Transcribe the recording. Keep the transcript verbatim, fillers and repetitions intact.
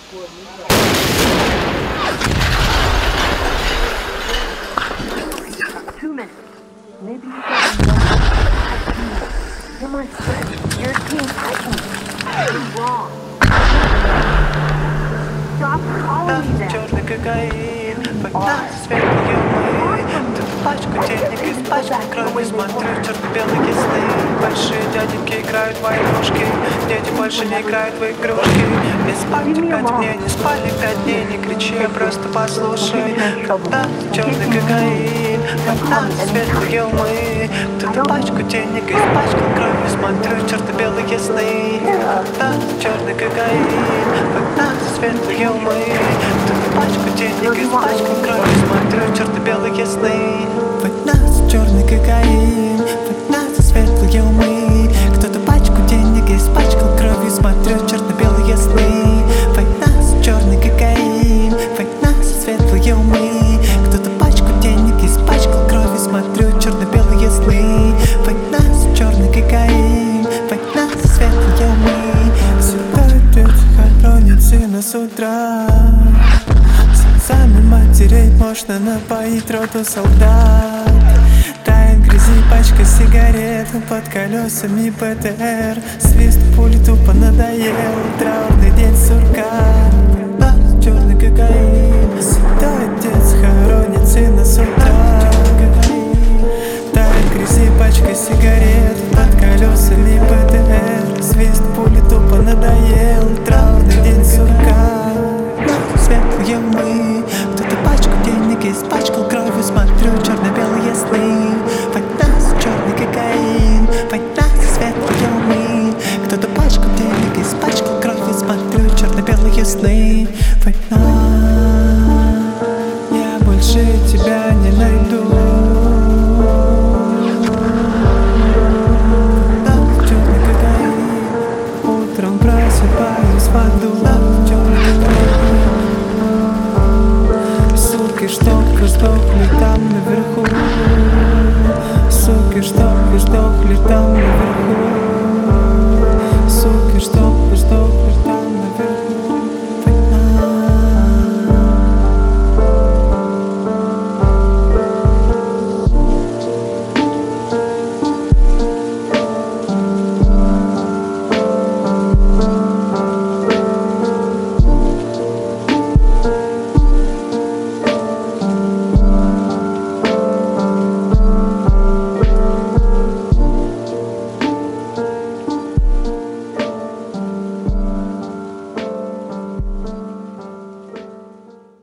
Two minutes. Maybe you can know. You're my friend. You're a team. I can. You're wrong. Stop calling me that. Черный кокаин, погнался светлые умы. Ты в пачку денег из пачки крови. Смотрю черно-белые сны. Большие дяденьки играют в войнушки. Дети больше не играют в игрушки. Не спать пять дней, не спали пять дней. Не кричи, просто послушай. Погнался черный кокаин, погнался светлые умы. Кто-то пачку денег испачкал кровью. Смотрю черно-белые сны. Погнался черный кокаин, погнался светлые умы. Кто-то пачку денег испачкал кровью. Смотрю черно-белые сны. Погнался черный кокаин, погнался светлые умы. Кто-то пачку денег испачкал кровью. Смотрю черно-белые сны. Погнался черный кокаин, погнался светлые умы. Кто-то пачку денег испачкал кровью. Смотрю черно-белые сны. Погнался черный кокаин, погнался светлые умы. Святой отец хоронит сына с утра. Слезами матерей можно напоить роту солдат. Тает в грязи пачка сигарет под колесами ПТР. Свист пули тупо надоел. Траурный день сурка. Да, черный кокаин. Святой отец хоронит сына с утра. Тает в грязи пачка сигарет под колесами ПТР. Свист пули тупо надоел. Траурный день сурка. Светлые умы. Кто-то пачку денег испачкал кровью. Смотрю черно-белые сны. Погнался черный кокаин, погнался светлые умы. Кто-то пачку денег испачкал кровью. Смотрю черно-белые сны. Война, я больше тебя не найду. Черный кокаин, утром просыпаюсь в аду.